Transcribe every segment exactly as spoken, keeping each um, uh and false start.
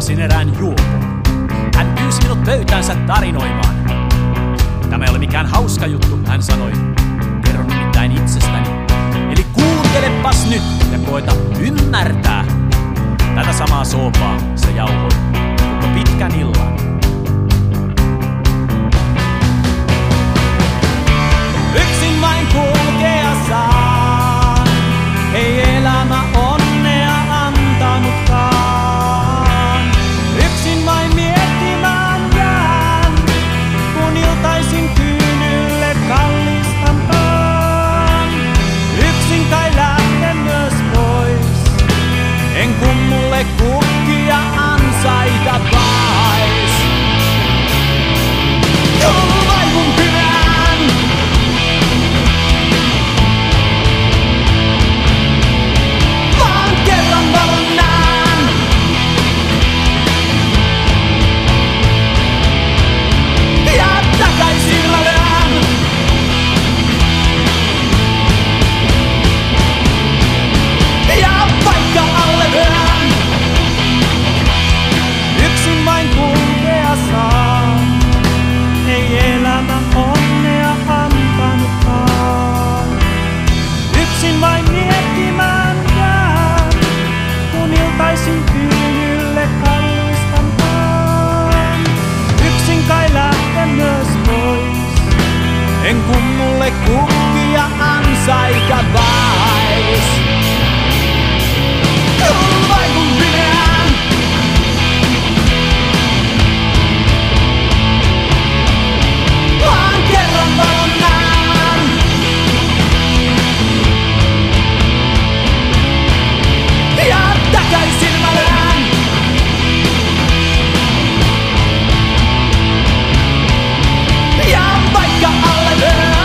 tapasin erään juopon. Hän pyysi minut pöytänsä tarinoimaan. Tämä ei ole mikään hauska juttu, hän sanoi. Kerron nimittäin itsestäni. Eli kuuntelepas nyt ja koeta ymmärtää. Tätä samaa soopaa se jauhoi koko pitkän illan. Yksin vain kulkea saan, ei elämä onnea antanutkaan. Yksin vain miettimään jään, kun iltaisin kyynylle kallistantaan. Yksin kai lähden myös pois, en kun mulle kukkia ansaita vais. Tuu vain mun kylään, vaan kerran valon nään. Ja takaisin rajaan. Ja vaikka alle vyön, yksin vain kulkea saa, ei elämä onnea antanutkaan. Yksin vain miettimään jään, kun iltaisin kyynylle kallistantaan. Yksin kai lähden myös pois, en kun mulle kukkia ansaita vais. Tuu vain mun kylään, vaan kerran valon nään. Ja takaisin mä lähän. Ja vaikka alle vyön.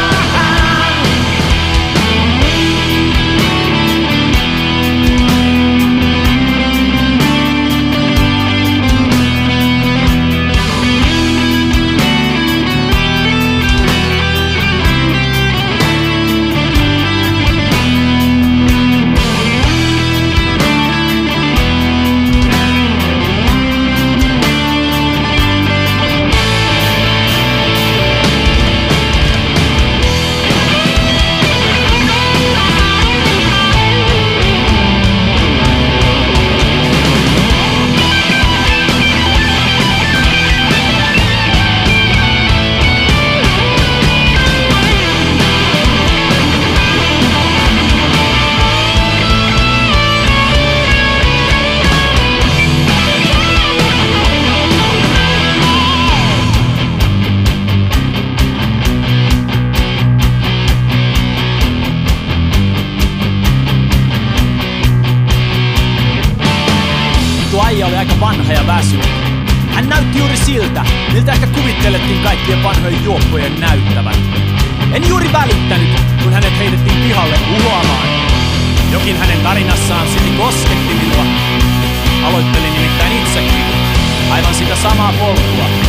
Aija oli aika vanha ja väsynyt. Hän näytti juuri siltä, miltä ehkä kuvittelettiin kaikkien vanhojen juoppojen näyttävän. En juuri välittänyt, kun hänet heitettiin pihalle uhoamaan. Jokin hänen tarinassaan silti kosketti minua. Aloittelin nimittäin itsekin aivan sitä samaa polkua.